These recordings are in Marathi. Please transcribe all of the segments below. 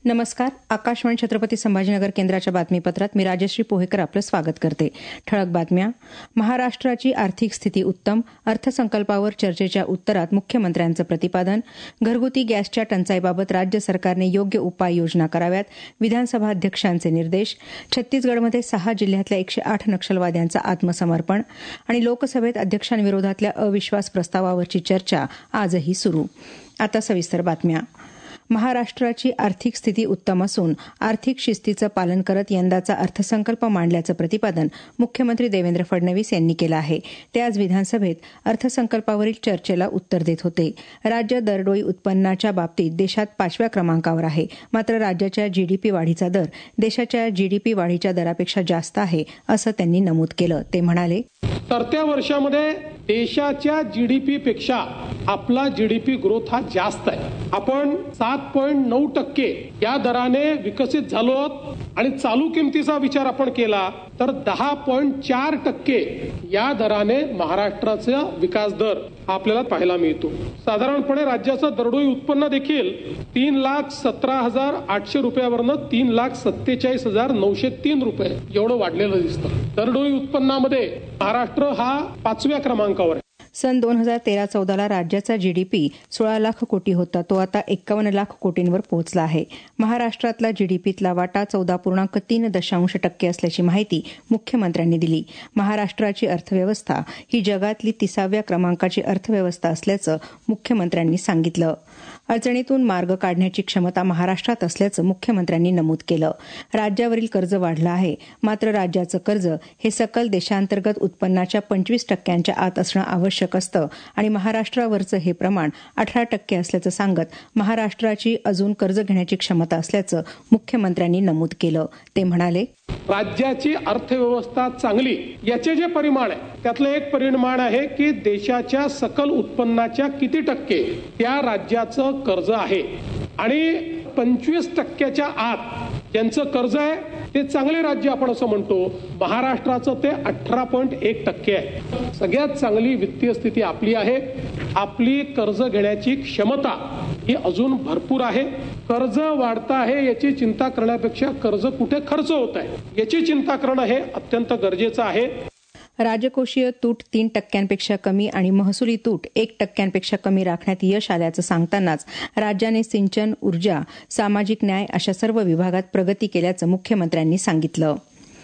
नमस्कार. आकाशवाणी छत्रपती संभाजीनगर केंद्राच्या बातमीपत्रात मी राजश्री पोहेकर आपलं स्वागत करते. ठळक बातम्या. महाराष्ट्राची आर्थिक स्थिती उत्तम, अर्थसंकल्पावर चर्चेच्या उत्तरात मुख्यमंत्र्यांचं प्रतिपादन. घरगुती गॅसच्या टंचाईबाबत राज्य सरकारने योग्य उपाययोजना कराव्यात, विधानसभा अध्यक्षांचे निर्देश. छत्तीसगडमध्ये 6 जिल्ह्यातल्या 108 नक्षलवाद्यांचं आत्मसमर्पण आणि लोकसभेत अध्यक्षांविरोधातल्या अविश्वास प्रस्तावावरची चर्चा आजही सुरू. आता सविस्तर बातम्या. महाराष्ट्राची आर्थिक स्थिती उत्तम असून आर्थिक शिस्तीचं पालन करत यंदाचा अर्थसंकल्प मांडल्याचं प्रतिपादन मुख्यमंत्री देवेंद्र फडणवीस यांनी केलं आहे. ते आज विधानसभेत अर्थसंकल्पावरील चर्चेला उत्तर देत होते. राज्य दरडोई उत्पन्नाच्या बाबतीत देशात 5व्या क्रमांकावर आहे. मात्र राज्याच्या जीडीपी वाढीचा दर देशाच्या जीडीपी वाढीच्या दरापेक्षा जास्त आहे, असं त्यांनी नमूद केलं. ते म्हणाले, तरत्या वर्षामध्ये देशाच्या जीडीपी पेक्षा आपला जीडीपी ग्रोथ हा जास्त आहे. आपण 7.9% या दराने विकसित झालो आहोत आणि चालू किमतीचा विचार आपण केला तर 10.4% या दराने महाराष्ट्राचा विकास दर आपल्याला पाहायला मिळतो. साधारणपणे राज्याचं दरडोई उत्पन्न देखील 3,17,800 रुपयावरनं 3,47,903 रुपये एवढं वाढलेलं दिसतं. दरडोई उत्पन्नामध्ये महाराष्ट्र हा 5व्या क्रमांकावर आहे. सन 2013-14 राज्याचा जीडीपी 16 लाख कोटी होता. तो आता 51 लाख कोटींवर पोहोचला आहे. महाराष्ट्रातला जीडीपीतला वाटा 14.3% असल्याची माहिती मुख्यमंत्र्यांनी दिली. महाराष्ट्राची अर्थव्यवस्था ही जगातली 30व्या क्रमांकाची अर्थव्यवस्था असल्याचं मुख्यमंत्र्यांनी सांगितलं. अडचणीतून मार्ग काढण्याची क्षमता महाराष्ट्रात असल्याचं मुख्यमंत्र्यांनी नमूद केलं. राज्यावरील कर्ज वाढलं आहे, मात्र राज्याचं कर्ज हे सकल देशांतर्गत उत्पन्नाच्या 25% आत असणं आवश्यक असतं आणि महाराष्ट्रावरचं हे प्रमाण 18% असल्याचं सांगत महाराष्ट्राची अजून कर्ज घेण्याची क्षमता असल्याचं मुख्यमंत्र्यांनी नमूद केलं. ते म्हणाले, राज्याची अर्थव्यवस्था चांगली याचे जे परिमाण आहे त्यातलं एक परिमाण आहे की देशाच्या सकल उत्पन्नाच्या किती टक्के त्या राज्याचं कर्ज आहे आणि 25% आत ज्यांचं कर्ज आहे ते चांगले राज्य आपण असं म्हणतो. महाराष्ट्राचं ते 18.1% आहे. सगळ्यात चांगली वित्तीय स्थिती आपली आहे. आपली कर्ज घेण्याची क्षमता ही अजून भरपूर आहे. कर्ज वाढतं आहे याची चिंता करण्यापेक्षा कर्ज कुठे खर्च होत आहे याची चिंता करणं हे अत्यंत गरजेचं आहे. राजकोषीय तूट 3% कमी आणि महसुली तूट 1% कमी राखण्यात यश आल्याचं सांगतानाच राज्याने सिंचन, ऊर्जा, सामाजिक न्याय अशा सर्व विभागात प्रगती केल्याचं मुख्यमंत्र्यांनी सांगितलं.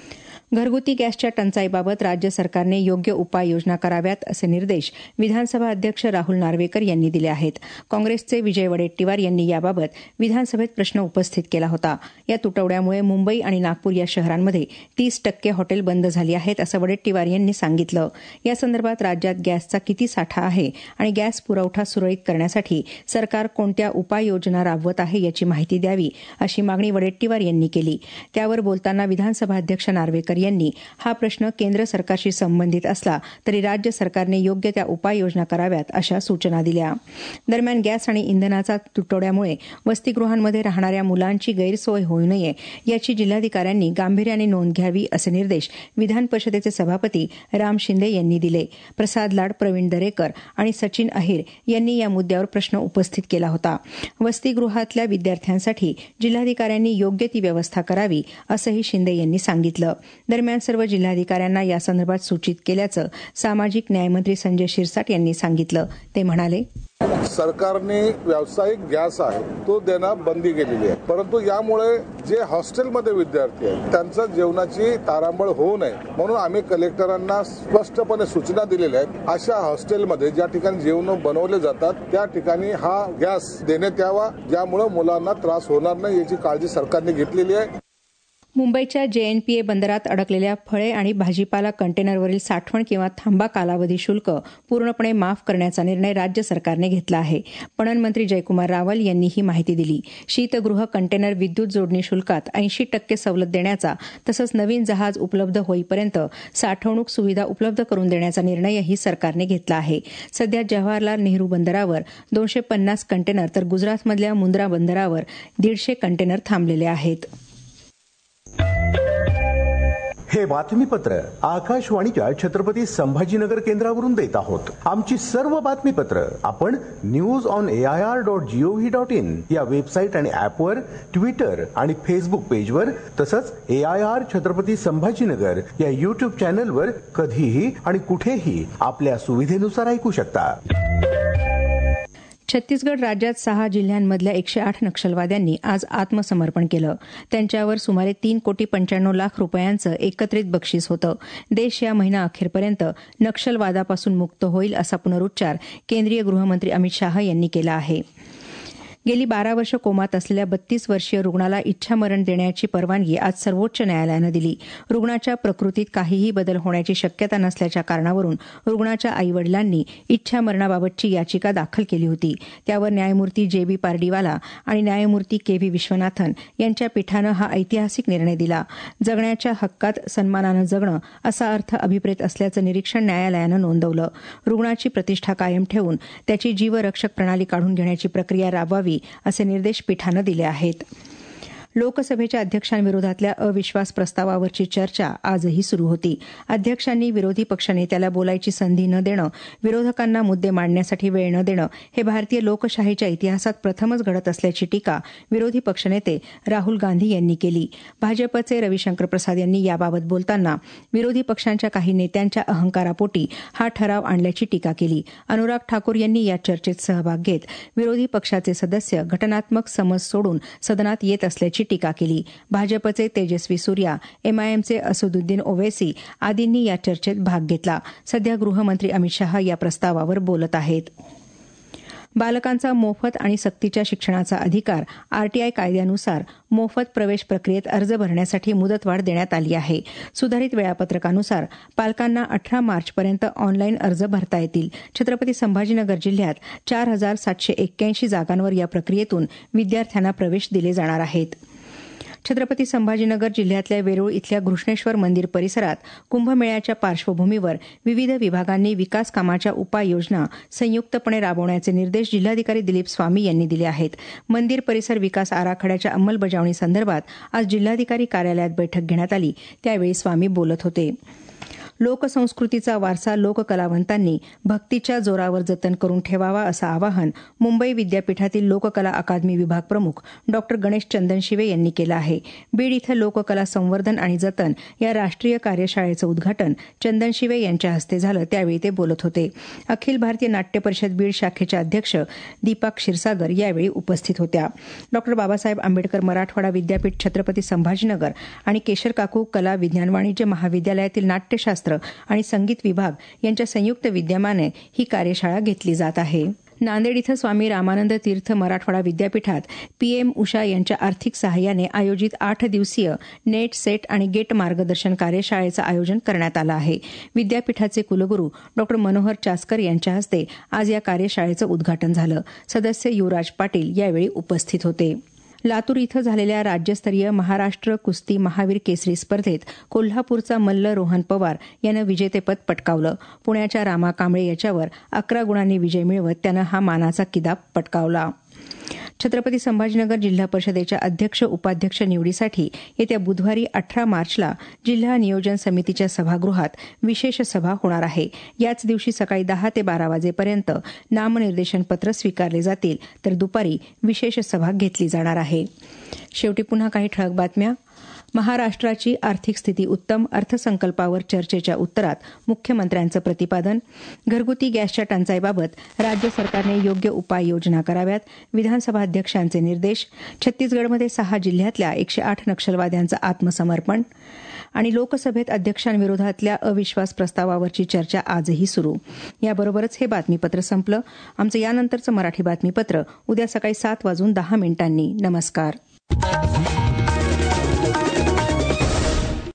घरगुती गॅसच्या टंचाईबाबत राज्य सरकारने योग्य उपाययोजना कराव्यात असे निर्देश विधानसभा अध्यक्ष राहुल नार्वेकर यांनी दिले आहेत. काँग्रेसचे विजय वडेट्टीवार यांनी याबाबत विधानसभेत प्रश्न उपस्थित केला होता. या तुटवड्यामुळे मुंबई आणि नागपूर या शहरांमध्ये 30% हॉटेल बंद झाली आहेत, असं वडेट्टीवार यांनी सांगितलं. या संदर्भात राज्यात गॅसचा किती साठा आहे आणि गॅस पुरवठा सुरळीत करण्यासाठी सरकार कोणत्या उपाययोजना राबवत आहे याची माहिती द्यावी, अशी मागणी वडेट्टीवार यांनी केली. त्यावर बोलताना विधानसभा अध्यक्ष नार्वेकर यांनी हा प्रश्न केंद्र सरकारशी संबंधित असला तरी राज्य सरकारने योग्य त्या उपाययोजना कराव्यात अशा सूचना दिल्या. दरम्यान गॅस आणि इंधनाचा तुटवड्यामुळे वसतिगृहांमध्ये राहणाऱ्या मुलांची गैरसोय होऊ नये याची जिल्हाधिकाऱ्यांनी गांभीर्याने नोंद घ्यावी असे निर्देश विधान परिषदेचे सभापती राम शिंदे यांनी दिले. प्रसाद लाड, प्रवीण दरेकर आणि सचिन अहिर यांनी या मुद्द्यावर प्रश्न उपस्थित केला होता. वसतिगृहातल्या विद्यार्थ्यांसाठी जिल्हाधिकाऱ्यांनी योग्य ती व्यवस्था करावी असंही शिंदे यांनी सांगितलं. दरम्यान सर्व जिल्हाधिकाऱ्यांना यासंदर्भात सूचित केल्याचं सामाजिक न्यायमंत्री संजय शिरसाट यांनी सांगितलं. ते म्हणाले, सरकारने व्यावसायिक गॅस आहे तो देणं बंदी केलेली आहे, परंतु यामुळे जे हॉस्टेलमध्ये विद्यार्थी आहेत त्यांचं जेवणाची तारांबळ होऊ नये म्हणून आम्ही कलेक्टरांना स्पष्टपणे सूचना दिलेल्या आहेत. अशा हॉस्टेलमध्ये ज्या ठिकाणी जेवण बनवले जातात त्या ठिकाणी हा गॅस देण्यात यावा, ज्यामुळे मुलांना त्रास होणार नाही याची काळजी सरकारने घेतलेली आहे. मुंबईच्या जेएनपीए बंदरात अडकलेल्या फळे आणि भाजीपाला कंटेनरवरील साठवण किंवा थांबा कालावधी शुल्क पूर्णपणे माफ करण्याचा निर्णय राज्य सरकारने घेतला आहे. पणन मंत्री जयकुमार रावल यांनी ही माहिती दिली. शीतगृह कंटेनर विद्युत जोडणी शुल्कात 80% सवलत देण्याचा तसंच नवीन जहाज उपलब्ध होईपर्यंत साठवणूक सुविधा उपलब्ध करून देण्याचा निर्णयही सरकारने घेतला आहे. सध्या जवाहरलाल नेहरू बंदरावर 250 कंटेनर तर गुजरातमधल्या मुंद्रा बंदरावर 150 कंटेनर थांबलेले आहेत. हे बातमीपत्र आकाशवाणीच्या छत्रपती संभाजीनगर केंद्रावरून देत आहोत. आमची सर्व बातमीपत्र आपण newsonair.gov.in या वेबसाईट आणि ऍपवर, ट्विटर आणि फेसबुक पेजवर, तसंच AIR छत्रपती संभाजीनगर या युट्यूब चॅनलवर कधीही आणि कुठेही आपल्या सुविधेनुसार ऐकू शकता. छत्तीसगड राज्यात 6 जिल्ह्यांमधल्या 108 नक्षलवाद्यांनी आज आत्मसमर्पण केलं. त्यांच्यावर सुमारे 3,95,00,000 रुपयांचं एकत्रित बक्षीस होतं. देश या महिना अखेरपर्यंत नक्षलवादापासून मुक्त होईल असा पुनरुच्चार केंद्रीय गृहमंत्री अमित शाह यांनी केला आहे. गेली 12 वर्ष कोमात असलेल्या 32 वर्षीय रुग्णाला इच्छामरण देण्याची परवानगी आज सर्वोच्च न्यायालयानं दिली. रुग्णाच्या प्रकृतीत काहीही बदल होण्याची शक्यता नसल्याच्या कारणावरून रुग्णाच्या आईवडिलांनी इच्छामरणाबाबतची याचिका दाखल केली होती. त्यावर न्यायमूर्ती JB पारडीवाला आणि न्यायमूर्ती KV विश्वनाथन यांच्या पीठानं हा ऐतिहासिक निर्णय दिला. जगण्याच्या हक्कात सन्मानानं जगणं असा अर्थ अभिप्रेत असल्याचं निरीक्षण न्यायालयानं नोंदवलं. रुग्णाची प्रतिष्ठा कायम ठेवून त्याची जीवरक्षक प्रणाली काढून घेण्याची प्रक्रिया राबवावी असे निर्देश पीठानं दिले आहेत. लोकसभेच्या अध्यक्षांविरोधातल्या अविश्वास प्रस्तावावरची चर्चा आजही सुरू होती. अध्यक्षांनी विरोधी पक्षनेत्याला बोलायची संधी न देणं, विरोधकांना मुद्दे मांडण्यासाठी वेळ न देणं हे भारतीय लोकशाहीच्या इतिहासात प्रथमच घडत असल्याची टीका विरोधी पक्षनेते राहुल गांधी यांनी केली. भाजपचे रविशंकर प्रसाद यांनी याबाबत बोलताना विरोधी पक्षांच्या काही नेत्यांच्या अहंकारापोटी हा ठराव आणल्याची टीका केली. अनुराग ठाकूर यांनी या चर्चेत सहभाग घेत विरोधी पक्षाचे सदस्य घटनात्मक समज सोडून सदनात येत असल्याची टीका केली. भाजपचे तेजस्वी सूर्या, MIMचे असदुद्दीन ओवैसी आदींनी या चर्चेत भाग घेतला. सध्या गृहमंत्री अमित शाह या प्रस्तावावर बोलत आहेत. बालकांचा मोफत आणि सक्तीच्या शिक्षणाचा अधिकार RTI कायद्यानुसार मोफत प्रवेश प्रक्रियेत अर्ज भरण्यासाठी मुदतवाढ देण्यात आली आहे. सुधारित वेळापत्रकानुसार पालकांना 18 मार्चपर्यंत ऑनलाईन अर्ज भरता येतील. छत्रपती संभाजीनगर जिल्ह्यात 4,781 जागांवर या प्रक्रियेतून विद्यार्थ्यांना प्रवेश दिले जाणार आहेत. छत्रपती संभाजीनगर जिल्ह्यातल्या वेरूळ इथल्या घृष्णेश्वर मंदिर परिसरात कुंभमेळ्याच्या पार्श्वभूमीवर विविध विभागांनी विकास कामाच्या उपाययोजना संयुक्तपणे राबवण्याचे निर्देश जिल्हाधिकारी दिलीप स्वामी यांनी दिले आहेत. मंदिर परिसर विकास आराखड्याच्या अंमलबजावणीसंदर्भात आज जिल्हाधिकारी कार्यालयात बैठक घेण्यात आली. त्यावेळी स्वामी बोलत होते. लोकसंस्कृतीचा वारसा लोककलावंतांनी भक्तीच्या जोरावर जतन करून ठेवावा असं आवाहन मुंबई विद्यापीठातील लोककला अकादमी विभाग प्रमुख डॉ. गणेश चंदनशिवे यांनी केलं आहे. बीड इथं लोककला संवर्धन आणि जतन या राष्ट्रीय कार्यशाळेचं उद्घाटन चंदनशिवे यांच्या हस्ते झालं. त्यावेळी ते बोलत होते. अखिल भारतीय नाट्य परिषद बीड शाखेच्या अध्यक्ष दीपा क्षीरसागर यावेळी उपस्थित होत्या. डॉ. बाबासाहेब आंबेडकर मराठवाडा विद्यापीठ छत्रपती संभाजीनगर आणि केशर काकू कला विज्ञान वाणिज्य महाविद्यालयातील नाट्यशास्त्र आणि संगीत विभाग यांच्या संयुक्त विद्यमाने ही कार्यशाळा घेतली जात आहे. नांदेड इथं स्वामी रामानंद तीर्थ मराठवाडा विद्यापीठात PM उषा यांच्या आर्थिक सहाय्याने आयोजित 8 दिवसीय नेट, सेट आणि गेट मार्गदर्शन कार्यशाळेचं आयोजन करण्यात आलं आहे. विद्यापीठाचे कुलगुरू डॉ. मनोहर चास्कर यांच्या हस्ते आज या कार्यशाळेचं उद्घाटन झालं. सदस्य युवराज पाटील यावेळी उपस्थित होते. लातूर इथं झालेल्या राज्यस्तरीय महाराष्ट्र कुस्ती महावीर केसरी स्पर्धेत कोल्हापूरचा मल्ल रोहन पवार यानं विजेतेपद पटकावलं. पुण्याच्या रामा कांबळे याच्यावर 11 गुणांनी विजय मिळवत त्यानं हा मानाचा किताब पटकावला. छत्रपती संभाजीनगर जिल्हा परिषदेच्या अध्यक्ष उपाध्यक्ष निवडीसाठी येत्या बुधवारी 18 मार्चला जिल्हा नियोजन समितीच्या सभागृहात विशेष सभा होणार आहे. याच दिवशी सकाळी 10 ते 12 वाजेपर्यंत नामनिर्देशन पत्र स्वीकारले जातील, तर दुपारी विशेष सभा घेतली जाणार आहे. शेवटी पुन्हा काही ठळक बातम्या. महाराष्ट्राची आर्थिक स्थिती उत्तम, अर्थसंकल्पावर चर्चेच्या उत्तरात मुख्यमंत्र्यांचं प्रतिपादन. घरगुती गॅसच्या टंचाईबाबत राज्य सरकारने योग्य उपाययोजना कराव्यात, विधानसभा अध्यक्षांचे निर्देश. छत्तीसगडमध्ये 6 जिल्ह्यातल्या 108 नक्षलवाद्यांचं आत्मसमर्पण. आणि लोकसभेत अध्यक्षांविरोधातल्या अविश्वास प्रस्तावावरची चर्चा आजही सुरू. याबरोबरच हे बातमीपत्र संपलं. आमचं यानंतरचं मराठी बातमीपत्र उद्या सकाळी 7:10 नमस्कार.